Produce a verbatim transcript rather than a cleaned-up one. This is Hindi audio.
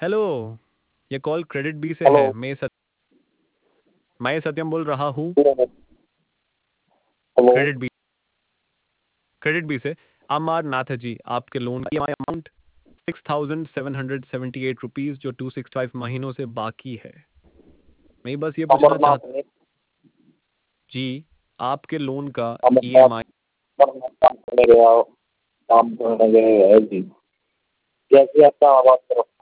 हेलो, ये कॉल क्रेडिट बी से हेलो। है। मैं सत, मैं सत्यम बोल रहा हूँ। Hello. Credit B credit B से अमरनाथ जी, आपके लोन की amount six thousand seven hundred seventy eight rupees जो टू सिक्स फाइव महीनों से बाकी है। मैं बस ये पूछना चाहता। अमरनाथ ने जी, आपके लोन का अमरनाथ ईएमआई। अमरनाथ काम करने गया काम करने गए है जी। जैसे आपका आवाज